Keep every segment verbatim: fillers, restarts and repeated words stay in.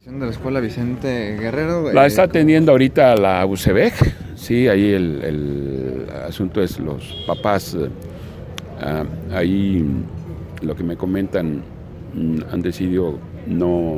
De la escuela Vicente Guerrero. La eh, está atendiendo ahorita la U C B E C, sí, ahí el, el asunto es los papás, eh, ah, ahí lo que me comentan, mm, han decidido no,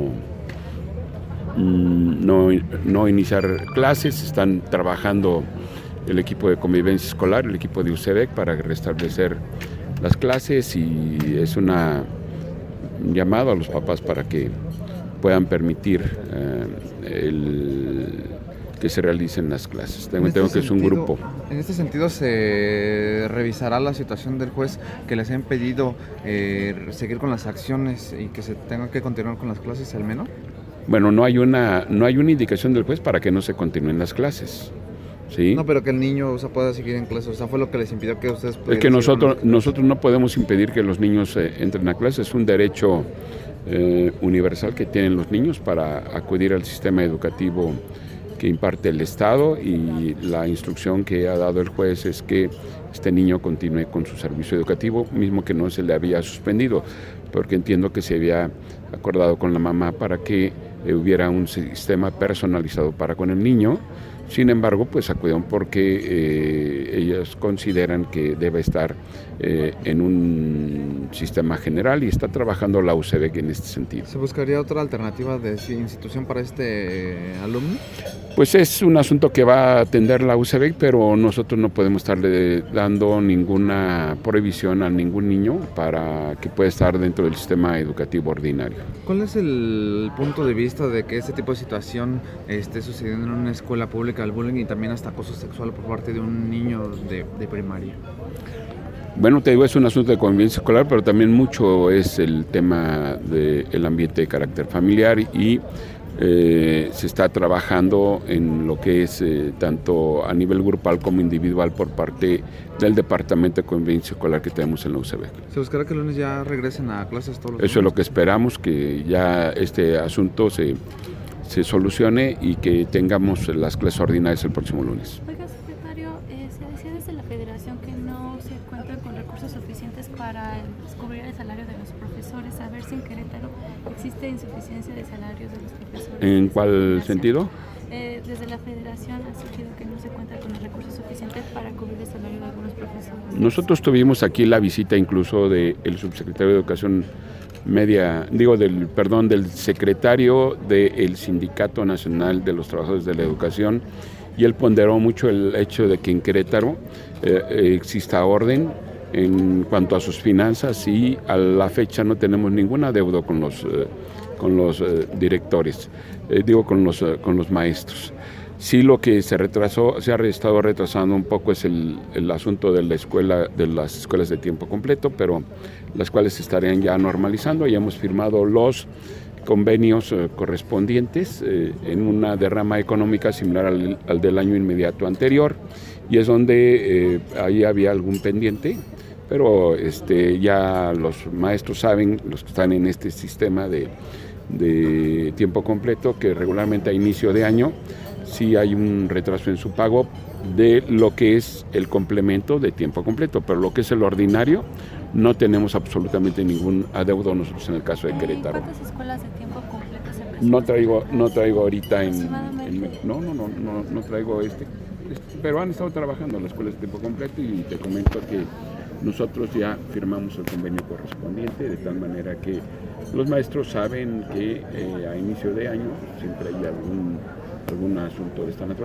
mm, no, no iniciar clases, están trabajando el equipo de convivencia escolar, el equipo de U C B E C para restablecer las clases y es una, un llamado a los papás para que puedan permitir eh, el, que se realicen las clases. Tengo, este tengo que sentido, es un grupo. En este sentido, ¿se revisará la situación del juez que les ha impedido eh, seguir con las acciones y que se tenga que continuar con las clases al menos? Bueno, no hay una, no hay una indicación del juez para que no se continúen las clases. ¿Sí? No, pero que el niño o sea, pueda seguir en clases, o sea, fue lo que les impidió que ustedes pudieran Es que nosotros, seguir nosotros no podemos impedir que los niños eh, entren a clases, es un derecho eh, universal que tienen los niños para acudir al sistema educativo que imparte el Estado y la instrucción que ha dado el juez es que este niño continúe con su servicio educativo, mismo que no se le había suspendido, porque entiendo que se había acordado con la mamá para que eh, hubiera un sistema personalizado para con el niño. Sin embargo, pues acudieron porque eh, ellos consideran que debe estar eh, en un sistema general y está trabajando la U C B E C en este sentido. ¿Se buscaría otra alternativa de institución para este eh, alumno? Pues es un asunto que va a atender la U C B E C, pero nosotros no podemos estarle dando ninguna prohibición a ningún niño para que pueda estar dentro del sistema educativo ordinario. ¿Cuál es el punto de vista de que este tipo de situación esté sucediendo en una escuela pública, el bullying y también hasta acoso sexual por parte de un niño de, de primaria? Bueno, te digo, es un asunto de convivencia escolar, pero también mucho es el tema del ambiente de carácter familiar y eh, se está trabajando en lo que es eh, tanto a nivel grupal como individual por parte del Departamento de Convivencia Escolar que tenemos en la U C B E C. ¿Se buscará que el lunes ya regresen a clases todos los Eso es lo que esperamos, que ya este asunto se, se solucione y que tengamos las clases ordinarias el próximo lunes. Oiga, secretario, eh, se decía desde la Federación que no se cuentan con recursos suficientes para cubrir el salario de los profesores. A ver si en Querétaro existe insuficiencia de salarios de los profesores. ¿En cuál sentido? Eh, desde la Federación ha surgido que no se cuenta con los recursos suficientes para cubrir el salario de algunos profesores. Nosotros tuvimos aquí la visita incluso del subsecretario de Educación Media, digo, del, perdón, del secretario del Sindicato Nacional de los Trabajadores de la Educación, y él ponderó mucho el hecho de que en Querétaro eh, eh, exista orden en cuanto a sus finanzas y a la fecha no tenemos ningún adeudo con los, eh, con los eh, directores, eh, digo, con los, eh, con los maestros. Sí, lo que se retrasó, se ha estado retrasando un poco es el, el asunto de la escuela, de las escuelas de tiempo completo, pero las cuales se estarían ya normalizando. Ya hemos firmado los convenios eh, correspondientes eh, en una derrama económica similar al, al del año inmediato anterior, y es donde eh, ahí había algún pendiente, pero este, ya los maestros saben, los que están en este sistema de, de tiempo completo, que regularmente a inicio de año sí hay un retraso en su pago de lo que es el complemento de tiempo completo, pero lo que es el ordinario no tenemos absolutamente ningún adeudo nosotros en el caso de Querétaro. ¿Cuántas escuelas de tiempo completo se presentan? No traigo, no traigo ahorita en, en no, no, no, no, no traigo este, este, pero han estado trabajando en las escuelas de tiempo completo y te comento que nosotros ya firmamos el convenio correspondiente de tal manera que los maestros saben que eh, a inicio de año siempre hay algún algún asunto de esta naturaleza.